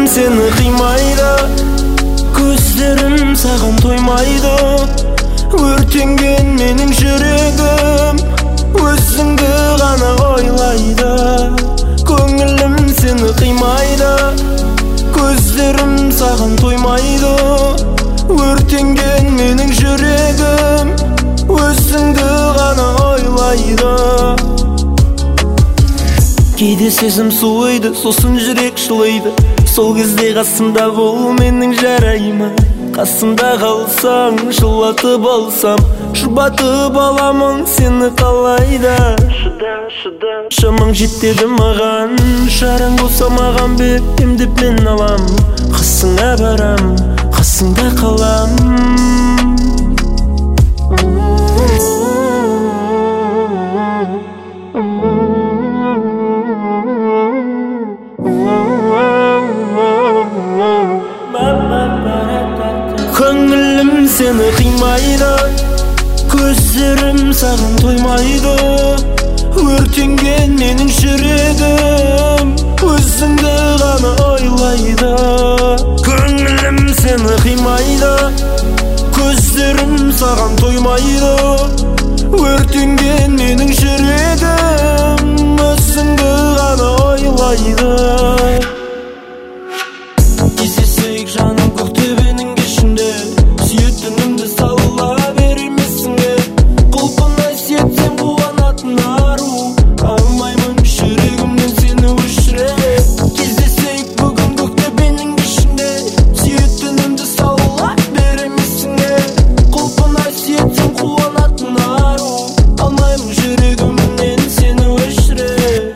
seni kıymайды, gözlerim sağan toymaydı. Өртенген менің жүрегім өзіңді ғана ойлайды. Көңілім сені қимайды, көздерім саған тоймайды. Өртенген менің жүрегім өзіңді ғана ойлайды. Кейде сезім суиды, сосын жүрек жылайды. Сол кезде қасымда бол, менің жарайма. Қасымда қалсаң, жылатып алсам, жұбатып аламын сені қалайда. Шамаң жетеді маған, шараң болса маған бер, емдеп мен алам. Қасыңа барам, қасыңда қалам. Көңілім сені қимайды, көздерім саған тоймайды. Өртенген менің жүрегім өзіңді ғана ойлайды. Көңілім сені қимайды, көздерім саған тоймайды. Өртенген менің жүрегім өзіңді ғана ойлайды. Кездесейік жаным көктөбенің кешінде, сүйетінімді салла бермесіңе. Құлпынай сетсем қуанатын ару, алмаймын жүрегімнен сені өшіре. Кездесейік бүгін көктөбенің кешінде, сүйетінімді салла бермесіңе. Құлпынай сетсем қуанатын ару, алмаймын жүрегімнен сені өшіре.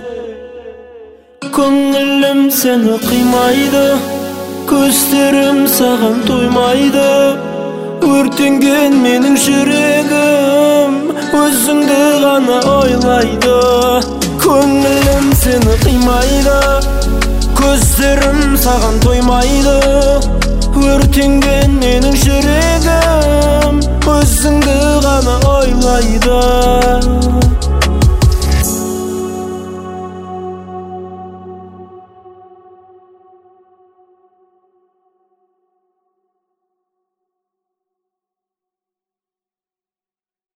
Көңілім сені қимайды, көздерім саған тоймайды. Өртенген менің жүрегім өзіңді ғана ойлайды. Көңілім сені қимайды, көздерім саған тоймайды. Өртенген менің жүрегім өзіңді ғана ойлайды.